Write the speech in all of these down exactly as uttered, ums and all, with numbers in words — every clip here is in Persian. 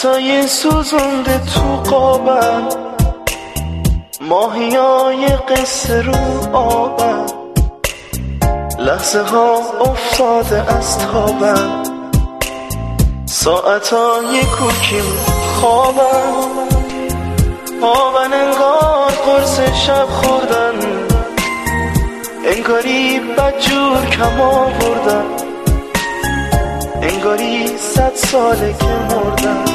عکسای سوزونده تو قابم، ماهیای قصه رو آبم، لحظه ها افتاده از تابم، ساعتای کوکیم خوابم، خوابن انگار قرص شب خوردن، انگاری بدجور کم آوردن، انگاری صد ساله که مردن،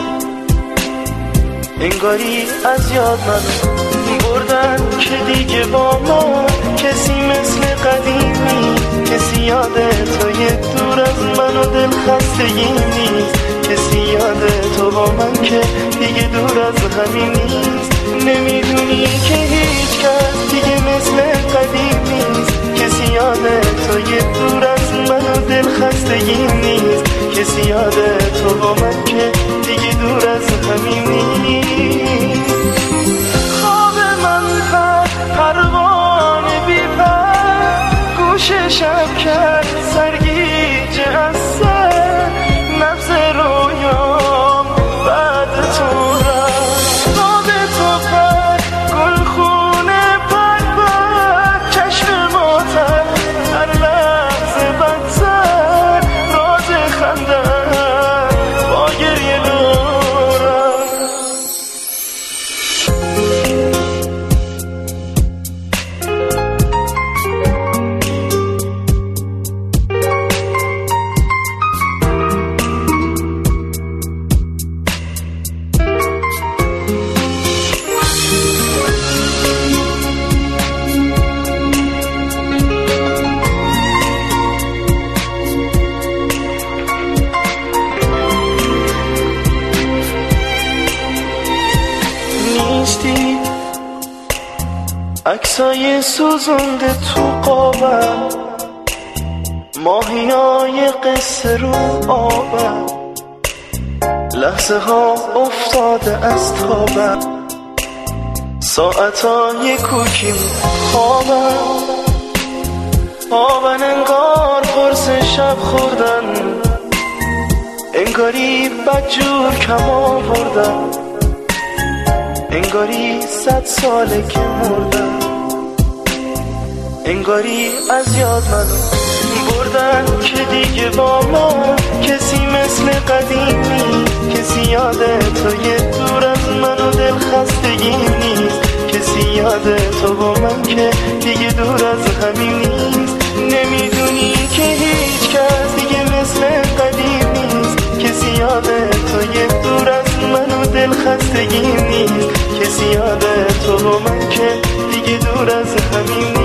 انگاری از یاد منو بردن که دیگه با ما کسی مثل قدیمی، کسی یاده تو یه دور از من و دل خستگی نیست، کسی یاده تو با من که دیگه دور از همین نیست، نمیدونی که هیچ کس دیگه مثل قدیم نیست، کسی یاده تو یه دور از من و دل خستگی نیست، کسی یاده تو با من که دیگه دور از همین نیست. خواب من پر پروانه بی پر گوش شب کرد سرگیجه از سر، نبض رویام بعد تو رفت، خواب تو پر گل خونه پر پر چشم ماتر هر لحظه بدتر، راز خندن با گریه دورم. نیستی عکسای سوزونده تو قابم، ماهیای قصه رو آبم، لحظه ها افتاده از تابم، ساعتای کوکیم خوابم، خوابن انگار قرص شب خوردن، انگاری بدجور کم آوردن، انگاری صد ساله که مردن، انگاری از یاد منو بردن که دیگه با ما کسی مثل قدیمی، کسی یاده تو یه دور از من و دل خستگی نیست، کسی یاده تو با من که دیگه دور از همین نیست، نمیدونی که هیچ کس دیگه مثل قدیم نیست، کسی یاده تو یه دور از من و دل خستگی نیست، کسی یاده تو با من که دیگه دور از همین